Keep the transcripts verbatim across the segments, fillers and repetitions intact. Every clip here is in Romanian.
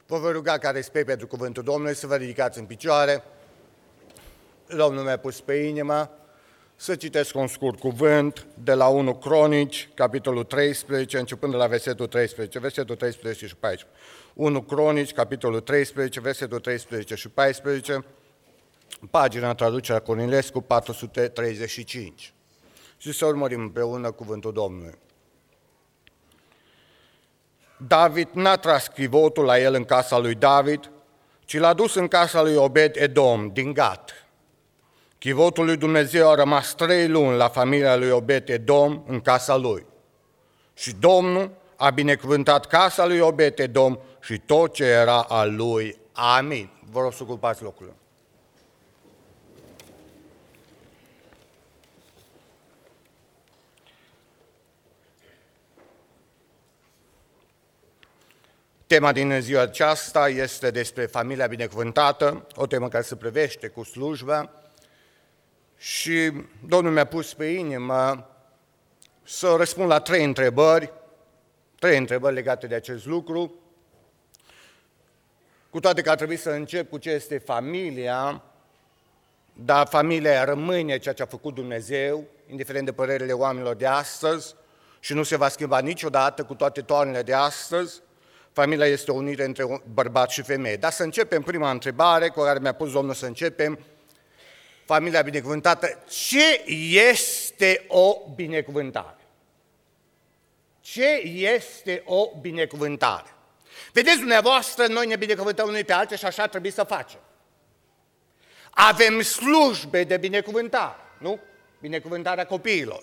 Vă voi ruga ca respect pentru cuvântul Domnului să vă ridicați în picioare. Domnul mi-a pus pe inimă să citesc un scurt cuvânt de la unu Cronici, capitolul treisprezece, începând de la versetul treisprezece, versetul treisprezece și paisprezece. unu Cronici, capitolul treisprezece, versetul treisprezece și paisprezece, pagina traducerea Cornilescu patru sute treizeci și cinci. Și să urmărim împreună cuvântul Domnului. David n-a tras chivotul la el în casa lui David, ci l-a dus în casa lui Obed-Edom din Gat. Chivotul lui Dumnezeu a rămas trei luni la familia lui Obed-Edom în casa lui. Și Domnul a binecuvântat casa lui Obed-Edom și tot ce era al lui. Amin. Vă rog să ocupați locurile. Tema din ziua aceasta este despre familia binecuvântată, o temă care se privește cu slujba și Domnul mi-a pus pe inimă să răspund la trei întrebări, trei întrebări legate de acest lucru, cu toate că ar trebui să încep cu ce este familia, dar familia rămâne ceea ce a făcut Dumnezeu, indiferent de părerile oamenilor de astăzi și nu se va schimba niciodată cu toate toanele de astăzi. Familia este o unire între bărbat și femeie. Dar să începem prima întrebare cu care mi-a pus Domnul să începem. Familia binecuvântată. Ce este o binecuvântare? Ce este o binecuvântare? Vedeți dumneavoastră, noi ne binecuvântăm unii pe alții și așa trebuie să facem. Avem slujbe de binecuvântare, nu? Binecuvântarea copiilor.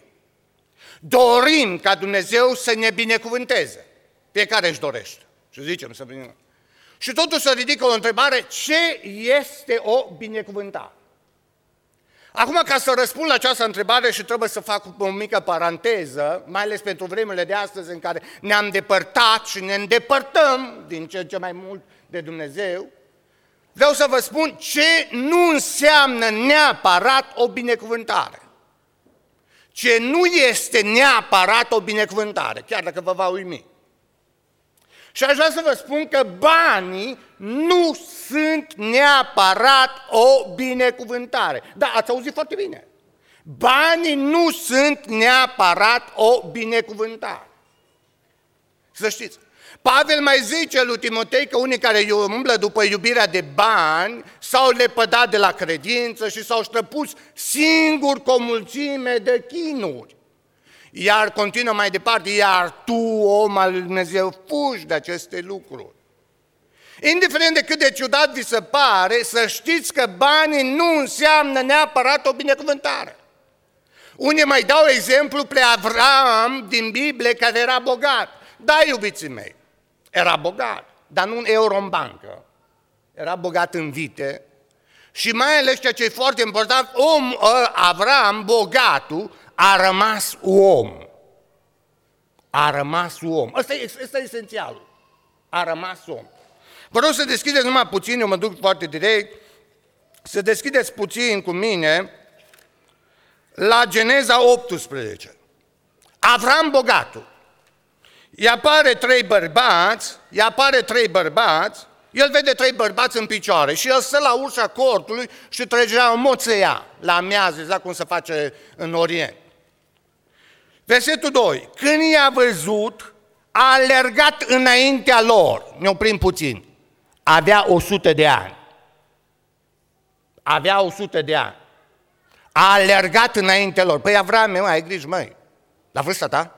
Dorim ca Dumnezeu să ne binecuvânteze. Fiecare își dorește. Și zicem să venim. Și totuși se ridică o întrebare, ce este o binecuvântare? Acum, ca să răspund la această întrebare și trebuie să fac o mică paranteză, mai ales pentru vremurile de astăzi în care ne-am depărtat și ne îndepărtăm din ce ce mai mult de Dumnezeu, vreau să vă spun ce nu înseamnă neapărat o binecuvântare. Ce nu este neapărat o binecuvântare, chiar dacă vă va uimi. Și aș vrea să vă spun că banii nu sunt neapărat o binecuvântare. Da, ați auzit foarte bine. Banii nu sunt neapărat o binecuvântare. Să știți. Pavel mai zice lui Timotei că unii care umblă după iubirea de bani s-au lepădat de la credință și s-au străpus singuri cu o mulțime de chinuri. Iar continuă mai departe, iar tu, om al lui Dumnezeu, fugi de aceste lucruri. Indiferent de cât de ciudat vi se pare, să știți că banii nu înseamnă neapărat o binecuvântare. Unii mai dau exemplu pe Avram din Biblie, care era bogat. Da, iubiții mei, era bogat, dar nu un euro în bancă. Era bogat în vite și mai ales ceea ce e foarte important, om, Avram, bogatul, a rămas om. A rămas om. Ăsta e, ăsta e esențialul. A rămas om. Vă rog să deschideți numai puțin, eu mă duc foarte direct, să deschideți puțin cu mine la Geneza optsprezece. Avram bogatul. Îi apare trei bărbați, îi apare trei bărbați, el vede trei bărbați în picioare și el stă la ușa cortului și trăgea o moțea la amiază, exact cum se face în Orient. Versetul doi. Când i-a văzut, a alergat înaintea lor. Ne oprim puțin. Avea o sută de ani. Avea o sută de ani. A alergat înaintea lor. Păi Avrame, mă, ai grijă, măi, la vârsta ta?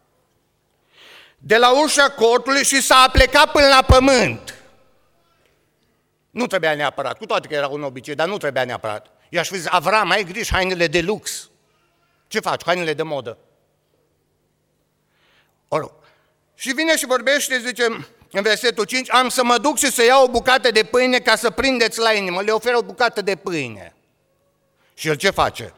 De la ușa cortului și s-a plecat până la pământ. Nu trebuia neapărat, cu toate că era un obicei, dar nu trebuia neapărat. I-aș fi zis, Avram, ai grijă, hainele de lux. Ce faci, hainele de modă? Or, și vine și vorbește, zice, în versetul cinci, am să mă duc și să iau o bucată de pâine ca să prindeți la inimă. Le oferă o bucată de pâine. Și el ce face?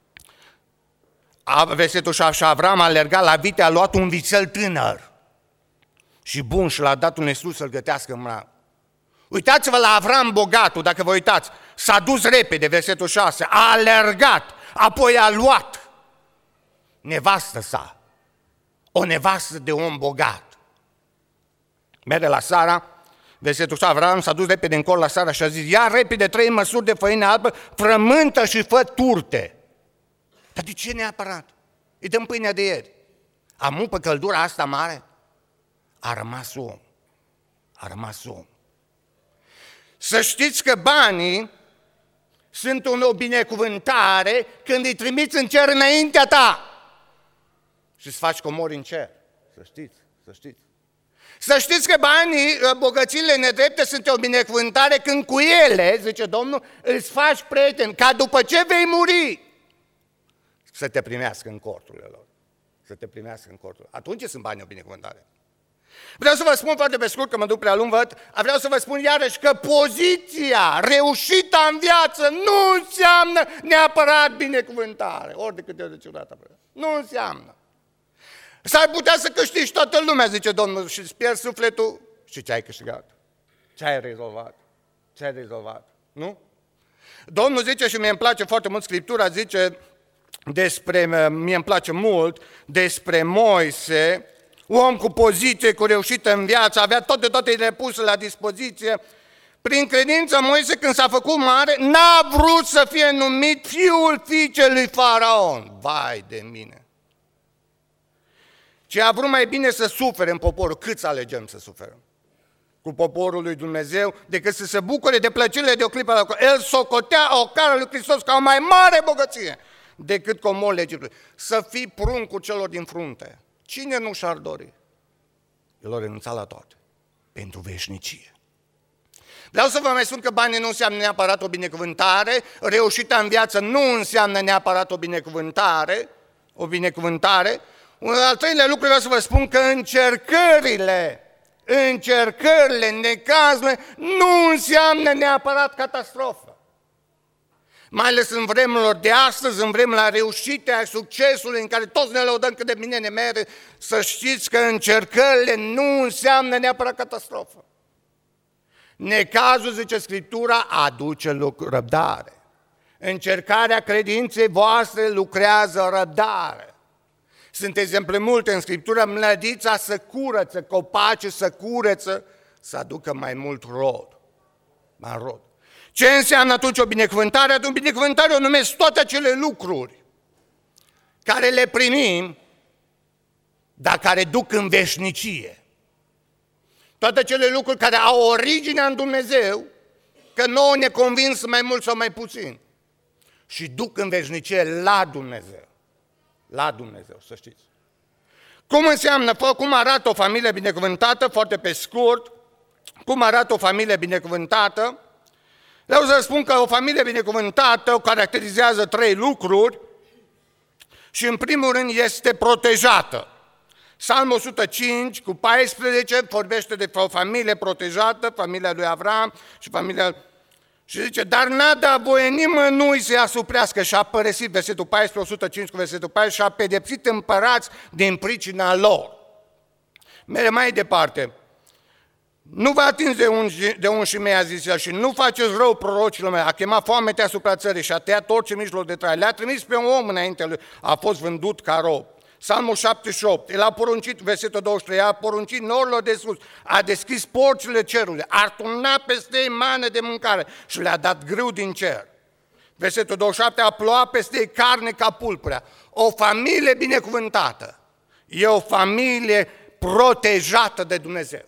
A, versetul șase, Avram a alergat la vite, a luat un vițel tânăr și bun și l-a dat unui slug să-l gătească în mână. Uitați-vă la Avram bogatul, dacă vă uitați, s-a dus repede, versetul șase, a alergat, apoi a luat nevastă sa, o nevastă de om bogat. Merge la Sara, Versetul ăsta, Avram s-a dus repede încolo la Sara și a zis, ia repede trei măsuri de făină albă, frământă și fă turte. Dar de ce neapărat? Îi dăm pâinea de ieri. Amu pe căldura asta mare? A rămas om. A rămas om. Să știți că banii sunt o binecuvântare când îi trimiți în cer înaintea ta și îți faci comori în cer. Să știți, să știți. Să știți că banii, bogățiile nedrepte sunt o binecuvântare când cu ele, zice Domnul, îți faci prieten, ca după ce vei muri, să te primească în corturile lor. Să te primească în corturile lor. Atunci sunt banii o binecuvântare. Vreau să vă spun foarte pe scurt, că mă duc prea lung, văd, vreau să vă spun iarăși că poziția reușită în viață nu înseamnă neapărat binecuvântare, ori de câte ori de ciudată. Nu înseamnă. S-ar putea să câștigi toată lumea, zice Domnul, și îți pierzi sufletul. Și ce ai câștigat? Ce ai rezolvat? Ce ai rezolvat? Nu? Domnul zice, și mie îmi place foarte mult Scriptura, zice despre, mie îmi place mult, despre Moise, om cu poziție, cu reușită în viață, avea toate, toate ele puse la dispoziție. Prin credință, Moise, când s-a făcut mare, n-a vrut să fie numit fiul fiicei lui Faraon. Vai de mine! ci a vrut mai bine să sufere în poporul. Cât să alegem să suferăm cu poporul lui Dumnezeu, decât să se bucure de plăcerile de o clipă la acolo. El socotea o cară lui Hristos ca o mai mare bogăție decât comorile Egiptului. Să fii pruncul celor din frunte. Cine nu și-ar dori? El a renunțat la toate pentru veșnicie. Vreau să vă mai spun că banii nu înseamnă neapărat o binecuvântare, reușita în viață nu înseamnă neapărat o binecuvântare, o binecuvântare. Un al treilea lucru vreau să vă spun că încercările, încercările, necazurile nu înseamnă neapărat catastrofă. Mai ales în vremurilor de astăzi, în vremurile reușite, a succesului, în care toți ne lăudăm cât de bine ne merge, să știți că încercările nu înseamnă neapărat catastrofă. Necazul, zice Scriptura, aduce răbdare. Încercarea credinței voastre lucrează răbdare. Sunt exemple multe în Scriptură, mlădița să curăță, copacii să curăță, să aducă mai mult rod. Mai rod. Ce înseamnă atunci o binecuvântare? O binecuvântare o numesc toate acele lucruri care le primim, dar care duc în veșnicie. Toate acele lucruri care au originea în Dumnezeu, că nouă ne convins mai mult sau mai puțin, și duc în veșnicie la Dumnezeu. La Dumnezeu, să știți. Cum înseamnă, cum arată o familie binecuvântată, foarte pe scurt, cum arată o familie binecuvântată? Vreau să spun că o familie binecuvântată o caracterizează trei lucruri și în primul rând este protejată. Psalmul o sută cinci cu paisprezece vorbește de o familie protejată, familia lui Avram și familia... Și zice, dar n-a dat voie nimănui să-i asuprească și a părăsit, versetul paisprezece, o sută cinci cu versetul paisprezece, și a pedepsit împărați din pricina lor. Mere mai departe, nu vă atinzi de unși, de unși mei, a zis el, și nu faceți rău prorocilor mei, a chemat foamete asupra țării și a tăiat orice mijloc de trai. Le-a trimis pe un om înaintea lui, a fost vândut ca rob. Psalmul șaptezeci și opt, el a poruncit, versetul douăzeci și trei, a poruncit norilor de sus, a deschis porțile cerului, a turnat peste ei mană de mâncare și le-a dat grâu din cer. Versetul douăzeci și șapte, a plouat peste ei carne ca pulpurea. O familie binecuvântată e o familie protejată de Dumnezeu.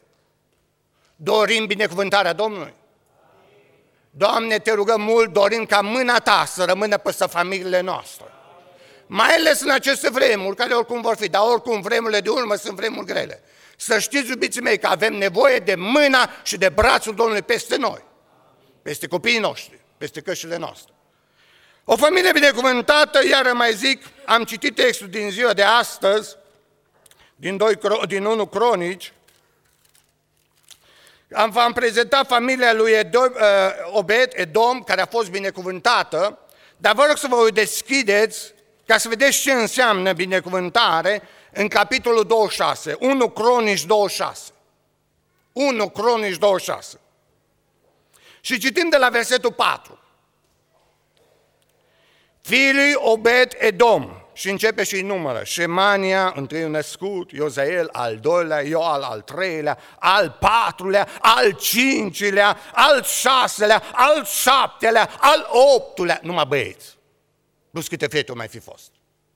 Dorim binecuvântarea Domnului? Doamne, te rugăm mult, dorim ca mâna Ta să rămână peste familiile noastre. Mai ales în aceste vremuri, care oricum vor fi, dar oricum vremurile de urmă sunt vremuri grele. Să știți, iubiții mei, că avem nevoie de mâna și de brațul Domnului peste noi, peste copiii noștri, peste căștile noastre. O familie binecuvântată, iar mai zic, am citit textul din ziua de astăzi, din, doi, din unu Cronici, am, v-am prezentat familia lui Edom, Obed, Edom, care a fost binecuvântată, dar vă rog să vă deschideți ca să vedeți ce înseamnă binecuvântare în capitolul douăzeci și șase, unu Cronici douăzeci și șase. unu Cronici douăzeci și șase. Și citim de la versetul patru. Fiii lui Obed Edom, și începe și numără. Șemania, întâiul născut, Iozael, al doilea, Ioal, al treilea, al patrulea, al cincilea, al șaselea, al șaptelea, al optulea. Numai băieți. Plus câte fete o mai fi fost.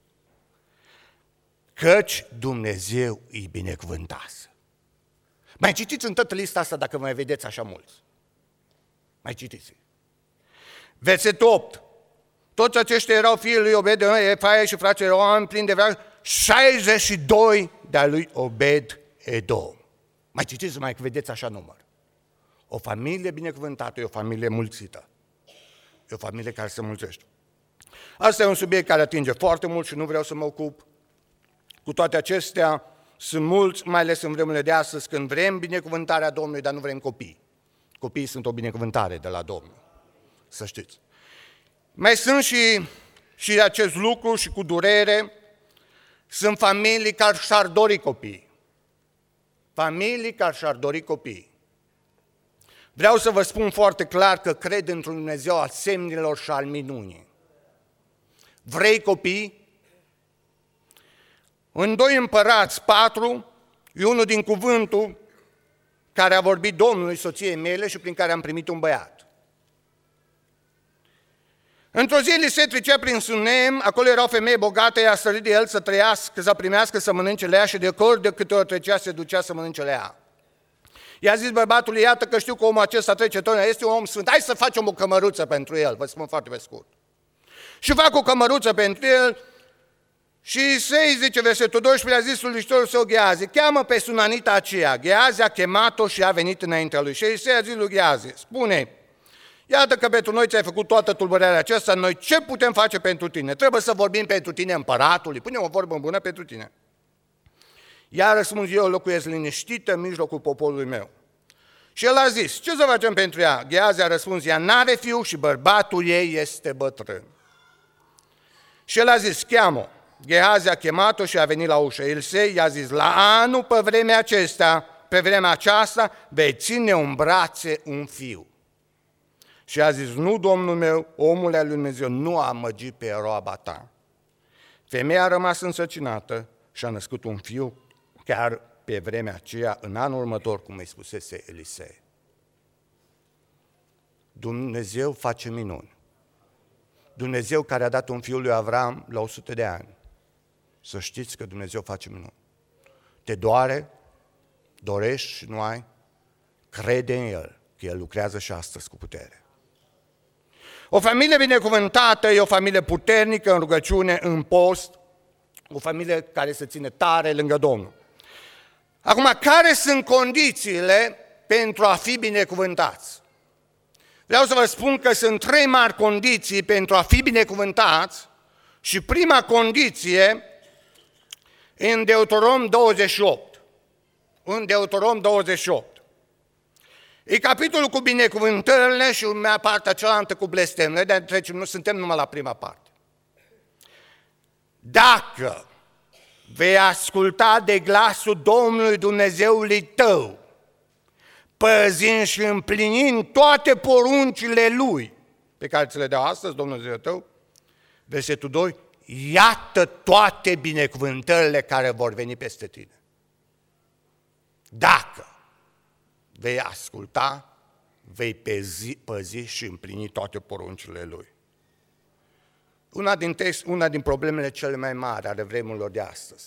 Căci Dumnezeu îi binecuvântase. Mai citiți în toată lista asta dacă mai vedeți așa mulți. Mai citiți. Versetul opt. Toți aceștia erau fiii lui Obed, Efaia și frații erau oameni plini de viață, șaizeci și doi de-a lui Obed Edom. Mai citiți, mai vedeți așa număr. O familie binecuvântată e o familie mulțită. E o familie care se mulțește. Asta e un subiect care atinge foarte mult și nu vreau să mă ocup. Cu toate acestea, sunt mulți, mai ales în vremurile de astăzi, când vrem binecuvântarea Domnului, dar nu vrem copii. Copiii sunt o binecuvântare de la Domnul, să știți. Mai sunt și, și acest lucru și cu durere, sunt familii care și-ar dori copii. Familii care și-ar dori copii. Vreau să vă spun foarte clar că cred într-un Dumnezeu al semnilor și al minunii. Vrei copii? În doi Împărați patru, e unul din cuvântul care a vorbit Domnului soției mele și prin care am primit un băiat. Într-o zi li se trecea prin Sunem, acolo era o femeie bogată, ea a sărit de el să trăiască, să primească, să mănânce lea și de acord de câte ori trecea, se ducea să mănânce lea. I-a zis bărbatului, iată că știu că omul acesta trece tot, este un om sfânt, hai să facem o cămăruță pentru el, vă spun foarte pe scurt. Și fac o cămăruță pentru el și se zice versetul doisprezece, a zis slujitorul său Gheazi, cheamă pe sunanita aceea. Gheazi a chemat-o și a venit înaintea lui. Și Elisei a zis lui Gheazi, spune, iată că pentru noi ți-ai făcut toată tulburarea aceasta, noi ce putem face pentru tine? Trebuie să vorbim pentru tine împăratului, punem o vorbă bună pentru tine. Ea a răspuns, eu locuiesc liniștită în mijlocul poporului meu. Și el a zis, ce să facem pentru ea? Gheazi a răspuns, ea n-are fiu și bărbatul ei este bătrân. Și el a zis, cheamă. Gehazi a chemat-o și a venit la ușă. Elisei i-a zis, la anul pe vremea aceasta, pe vremea aceasta, vei ține în brațe un fiu. Și a zis, nu, domnul meu, omul al lui Dumnezeu nu a amăgit pe roaba ta. Femeia a rămas însărcinată și a născut un fiu chiar pe vremea aceea, în anul următor, cum îi spusese Elisei. Dumnezeu face minuni. Dumnezeu care a dat un fiu lui Avram la o sută de ani. Să știți că Dumnezeu face minuni. Te doare, dorești și nu ai, crede în El, că El lucrează și astăzi cu putere. O familie binecuvântată e o familie puternică în rugăciune, în post, o familie care se ține tare lângă Domnul. Acum, care sunt condițiile pentru a fi binecuvântați? Vreau să vă spun că sunt trei mari condiții pentru a fi binecuvântați și prima condiție în Deuteronom douăzeci și opt. În Deuteronom douăzeci și opt. E capitolul cu binecuvântările și urmea partea cealaltă cu blestemele, dar trecem, nu suntem numai la prima parte. Dacă vei asculta de glasul Domnului Dumnezeului tău, păzind și împlinind toate poruncile Lui, pe care ți le dau astăzi, Domnul Dumnezeu tău, versetul doi, iată toate binecuvântările care vor veni peste tine. Dacă vei asculta, vei păzi, păzi și împlini toate poruncile Lui. Una din, text, una din problemele cele mai mari ale vremurilor de astăzi.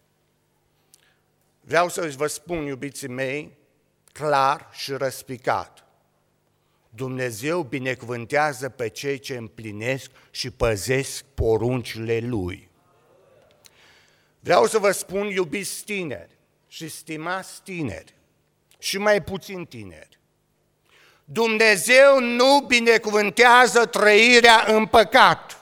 Vreau să vă spun, iubiții mei, clar și răspicat. Dumnezeu binecuvântează pe cei ce împlinesc și păzesc poruncile Lui. Vreau să vă spun, iubiți tineri și stimați tineri și mai puțin tineri, Dumnezeu nu binecuvântează trăirea în păcat.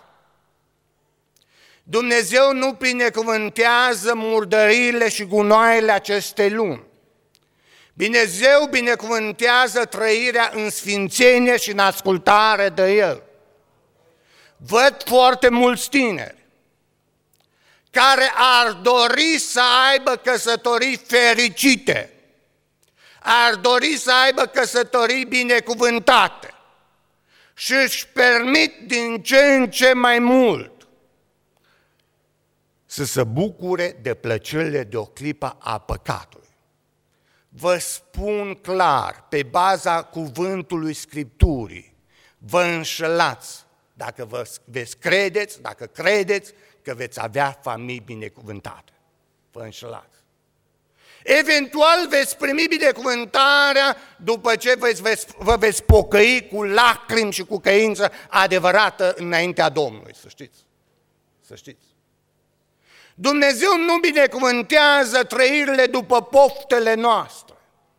Dumnezeu nu binecuvântează murdăriile și gunoaiele acestei lumi. Dumnezeu binecuvântează trăirea în sfințenie și în ascultare de El. Văd foarte mulți tineri care ar dori să aibă căsătorii fericite, ar dori să aibă căsătorii binecuvântate și își permit din ce în ce mai mult să se bucure de plăcerile de o clipă a păcatului. Vă spun clar, pe baza cuvântului Scripturii, vă înșelați dacă vă veți credeți, dacă credeți că veți avea familii binecuvântate. Vă înșelați. Eventual veți primi binecuvântarea după ce veți, veți, vă veți pocăi cu lacrimi și cu căință adevărată înaintea Domnului, să știți. Să știți. Dumnezeu nu binecuvântează trăirile după poftele noastre.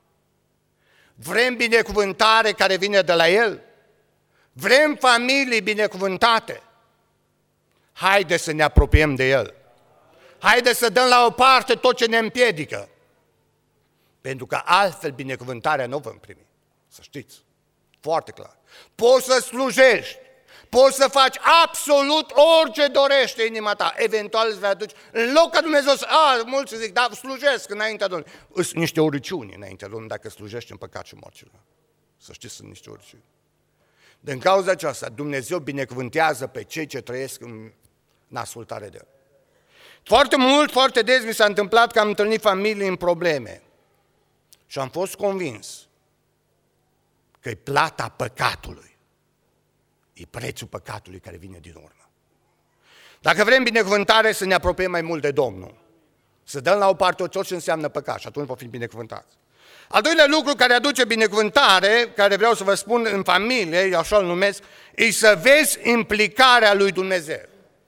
Vrem binecuvântare care vine de la El? Vrem familii binecuvântate? Haideți să ne apropiem de El. Haideți să dăm la o parte tot ce ne împiedică. Pentru că altfel binecuvântarea nu vom primi. Să știți. Foarte clar. Poți să slujești. Poți să faci absolut orice dorește inima ta. Eventual îți vei aduce. În loc ca Dumnezeu să... A, mulți zic, da, slujesc înaintea Domnului. Sunt niște urăciuni înaintea Domnului dacă slujești în păcat și morților. Să știți, sunt niște urăciuni. Din cauza aceasta, Dumnezeu binecuvântează pe cei ce trăiesc în, în ascultare de El. Foarte mult, foarte des mi s-a întâmplat că am întâlnit familii în probleme. Și am fost convins că e plata păcatului. E prețul păcatului care vine din urmă. Dacă vrem binecuvântare, să ne apropiem mai mult de Domnul. Să dăm la o parte tot ce înseamnă păcat și atunci vom fi binecuvântați. Al doilea lucru care aduce binecuvântare, care vreau să vă spun în familie, eu așa îl numesc, e să vezi implicarea lui Dumnezeu.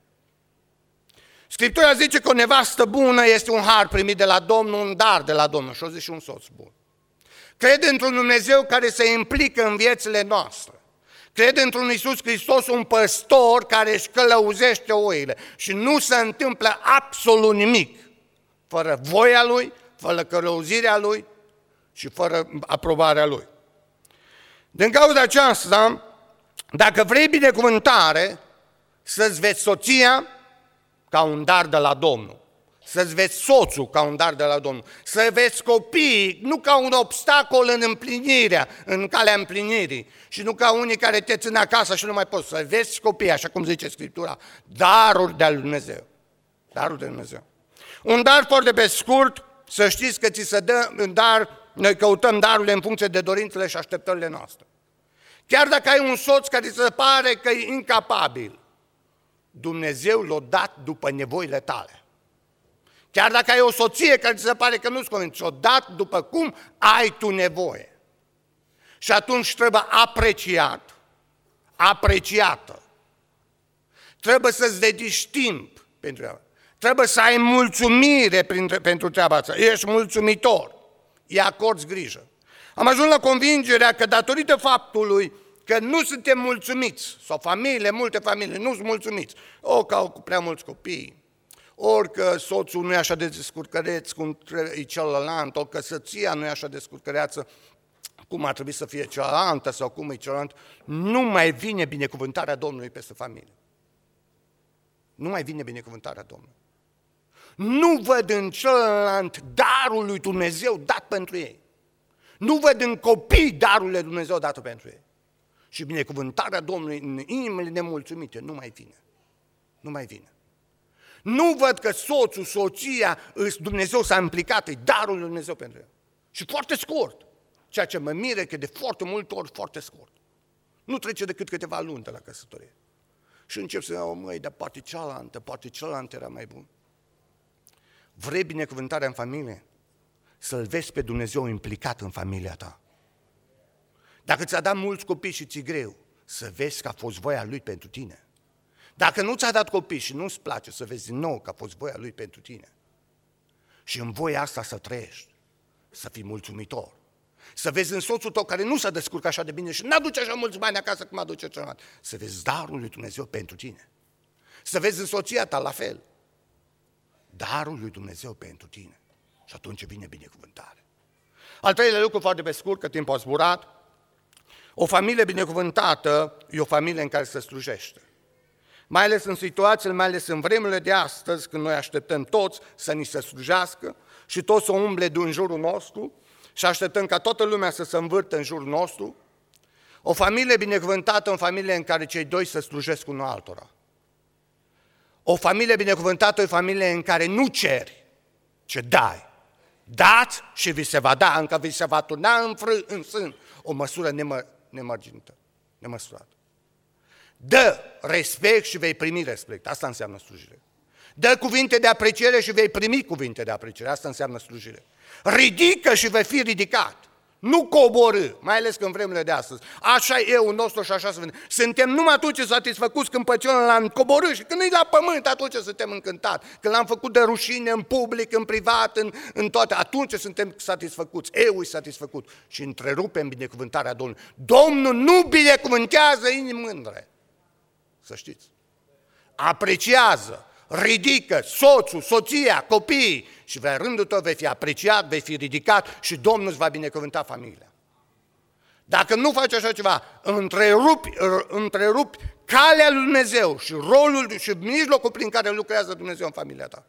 Scriptura zice că o nevastă bună este un har primit de la Domnul, un dar de la Domnul și o zice și un soț bun. Cred într-un Dumnezeu care se implică în viețile noastre. Cred într-un Iisus Hristos, un păstor care își călăuzește oile și nu se întâmplă absolut nimic fără voia Lui, fără călăuzirea Lui și fără aprobarea Lui. Din cauza aceasta, dacă vrei binecuvântare, să-ți vezi soția ca un dar de la Domnul, să-ți vezi soțul ca un dar de la Domnul, să vezi copiii nu ca un obstacol în împlinirea, în calea împlinirii și nu ca unii care te țin acasă și nu mai poți, să vezi copiii, așa cum zice Scriptura, daruri de la Dumnezeu. Daruri de Dumnezeu. Un dar foarte pe scurt, să știți că ți se dă un dar, noi căutăm darurile în funcție de dorințele și așteptările noastre. Chiar dacă ai un soț care ți se pare că e incapabil, Dumnezeu l-a dat după nevoile tale. Chiar dacă ai o soție care ți se pare că nu-ți convine, ți-o dat după cum ai tu nevoie. Și atunci trebuie apreciat, apreciată. Trebuie să-ți dedici timp pentru ea. Trebuie să ai mulțumire pentru treaba asta. Ești mulțumitor. Îi acorzi grijă. Am ajuns la convingerea că datorită faptului că nu suntem mulțumiți, sau familiile, multe familii nu sunt mulțumiți, o că au prea mulți copii, ori că soțul nu e așa de descurcăreț cum e celălalt, ori că soția nu e așa de descurcăreață cum ar trebui să fie cealaltă sau cum e celălalt, nu mai vine binecuvântarea Domnului peste familie. Nu mai vine binecuvântarea Domnului. Nu văd în celălalt darul lui Dumnezeu dat pentru ei. Nu văd în copii darul lui Dumnezeu dat pentru ei. Și binecuvântarea Domnului în inimile nemulțumite nu mai vine. Nu mai vine. Nu văd că soțul, soția, Dumnezeu s-a implicat, e darul lui Dumnezeu pentru el. Și foarte scurt. Ceea ce mă mire că de foarte multe ori foarte scurt. Nu trece decât câteva luni de la căsătorie. Și încep să iau, măi, dar poate cealaltă, poate cealaltă era mai bun. Vrei binecuvântarea în familie? Să-L vezi pe Dumnezeu implicat în familia ta. Dacă ți-a dat mulți copii și ți-e greu, să vezi că a fost voia Lui pentru tine. Dacă nu ți-a dat copii și nu-ți place, să vezi din nou că a fost voia Lui pentru tine. Și în voia asta să trăiești, să fii mulțumitor. Să vezi în soțul tău care nu s-a descurcat așa de bine și n-aduce așa mulți bani acasă cum aduce celălalt. Să vezi darul lui Dumnezeu pentru tine. Să vezi în soția ta la fel. Darul lui Dumnezeu pentru tine. Și atunci vine binecuvântare. Al treilea lucru foarte pe scurt, că timpul a zburat. O familie binecuvântată e o familie în care se slujește. Mai ales în situațiile, mai ales în vremurile de astăzi, când noi așteptăm toți să ni se slujească și toți să umble din jurul nostru și așteptăm ca toată lumea să se învârtă în jurul nostru. O familie binecuvântată, o familie în care cei doi se slujesc unul altora. O familie binecuvântată e o familie în care nu ceri, ci dai. Dați și vi se va da, încă vi se va turna în, frân, în sân o măsură nemă, nemărginită, nemăsurată. Dă respect și vei primi respect. Asta înseamnă slujire. Dă cuvinte de apreciere și vei primi cuvinte de apreciere. Asta înseamnă slujire. Ridică și vei fi ridicat. Nu coborâ, mai ales că în vremurile de astăzi. Așa e eu nostru și așa să vedem. Suntem numai atunci satisfăcuți când pe celălalt l-am coborât și când e la pământ, atunci suntem încântați. Când l-am făcut de rușine în public, în privat, în, în toate, atunci suntem satisfăcuți. Eu îi satisfăcut și întrerupem binecuvântarea Domnului. Domnul nu binecuvântează inimi mândre. Să știți. Apreciază, ridică soțul, soția, copiii și la rândul tău vei fi apreciat, vei fi ridicat și Domnul îți va binecuvânta familia. Dacă nu faci așa ceva, întrerupi, întrerupi calea lui Dumnezeu și rolul și mijlocul prin care lucrează Dumnezeu în familia ta.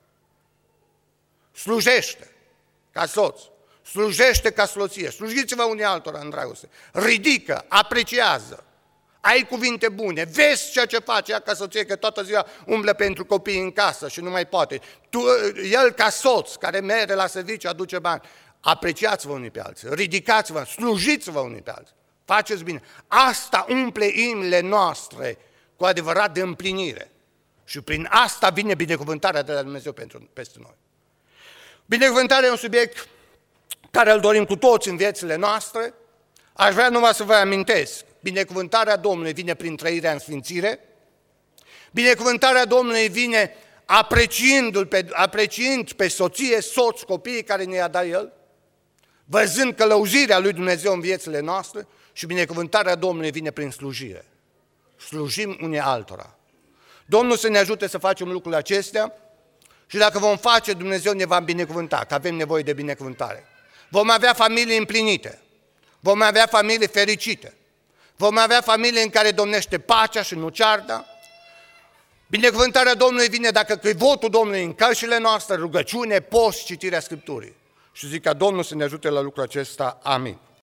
Slujește ca soț, slujește ca soție, slujiți-vă unii altora în dragoste, ridică, apreciază. Ai cuvinte bune, vezi ceea ce face ea ca soție, că toată ziua umblă pentru copii în casă și nu mai poate. Tu, el ca soț, care merge la serviciu, aduce bani, apreciați-vă unii pe alții, ridicați-vă, slujiți-vă unii pe alții, faceți bine. Asta umple inimile noastre cu adevărat de împlinire și prin asta vine binecuvântarea de la Dumnezeu pentru, peste noi. Binecuvântarea e un subiect care îl dorim cu toți în viețile noastre. Aș vrea numai să vă amintesc. Binecuvântarea Domnului vine prin trăirea în sfințire, binecuvântarea Domnului vine apreciindu-l pe, apreciind pe soție, soț, copiii care ne-a dat El, văzând călăuzirea lui Dumnezeu în viețile noastre și binecuvântarea Domnului vine prin slujire. Slujim unii altora. Domnul să ne ajute să facem lucrurile acestea și dacă vom face, Dumnezeu ne va binecuvânta, că avem nevoie de binecuvântare. Vom avea familii împlinite, vom avea familii fericite, vom avea familii în care domnește pacea și nu cearta. Binecuvântarea Domnului vine dacă e votul Domnului în cășile noastre, rugăciune, post, citirea Scripturii. Și zic ca Domnul să ne ajute la lucrul acesta. Amin.